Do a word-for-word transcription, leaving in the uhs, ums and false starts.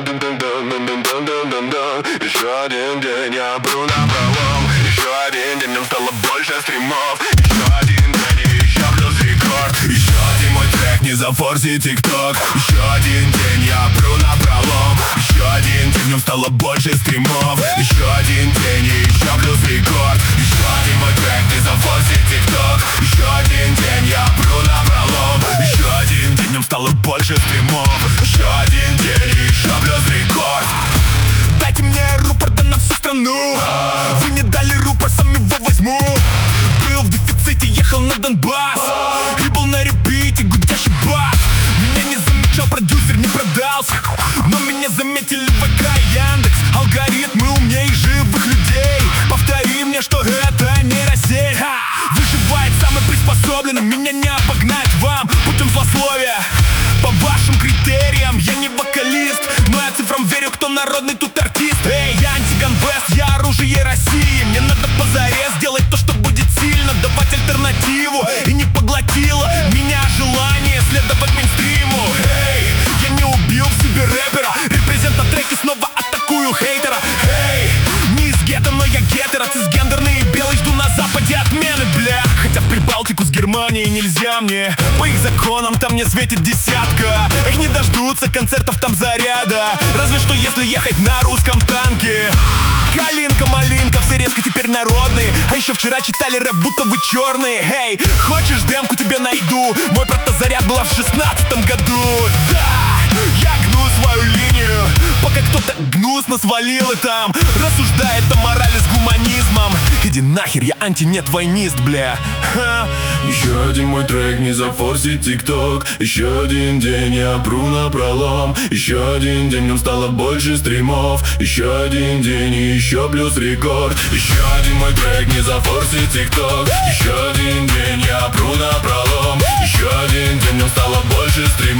Еще один день я бру напролом. Еще один день, нам стало больше стримов. Еще один день и еще плюс рекорд. Еще один мой трек, не зафорси тикток. Еще один день я бру напролом. Еще один день, нам стало больше стримов. Еще один день и еще плюс рекорд. Еще один мой трек, не зафорси тикток. Еще один день я бру напролом. Еще один день, нам стало больше стримов. Еще один день и еще плюс рекорд. Дайте мне рупор, да на всю страну. Вы не дали рупор, сам его возьму. Был в дефиците, ехал на Донбасс и был на репите, гудящий бас. Меня не замечал продюсер, не продался, но меня заметили ВК и Яндекс. Алгоритмы умнее живых людей. Повтори мне, что это нейросеть. Выживает самый приспособленный, меня не обогнать вам путем злословия. По вашим критериям я не вокалист, но я цифрам верю, кто народный, тут артист. Эй, я антиганвест, я оружие России. Мне надо позарез сделать то, что будет сильно, давать альтернативу. И не поглотило меня желание следовать мейнстриму. Эй, я не убил в себе рэпера, репрезент на треке, снова атакую хейтера. Эй, не из гетто, но я гетера, цисгендерный и белый, жду на западе отмены, бля. Хотя в Прибалтику с Германией нельзя мне, по их законам там не светит десятка. Их не дождутся концертов там заряда, разве что если ехать на русском танке. Калинка, малинка, все резко теперь народные. А еще вчера читали рэп, будто вы черные. Эй, хочешь демку, тебе найду. Мой протозаряд была в шестнадцатом году. Да, я гну свою линию, пока кто-то гнусно свалил и там рассуждает о морали с гуманизмом. Иди нахер, я анти-нет войнист, бля. Ха. Еще один мой трек, не зафорси тикток. Еще один день я пру напролом. Еще один день, нам стало больше стримов. Еще один день и еще плюс рекорд. Еще один мой трек, не зафорси тикток. Еще один день я пру напролом. Еще один день, нам стало больше стримов.